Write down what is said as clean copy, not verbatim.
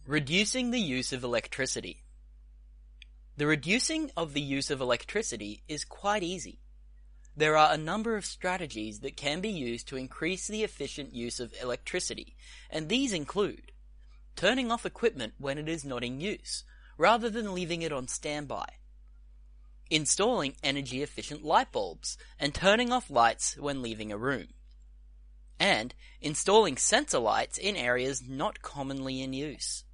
Reducing the use of electricity. The reducing of the use of electricity is quite easy. There are a number of strategies that can be used to increase the efficient use of electricity, and these include turning off equipment when it is not in use, rather than leaving it on standby, installing energy-efficient light bulbs and turning off lights when leaving a room, and installing sensor lights in areas not commonly in use.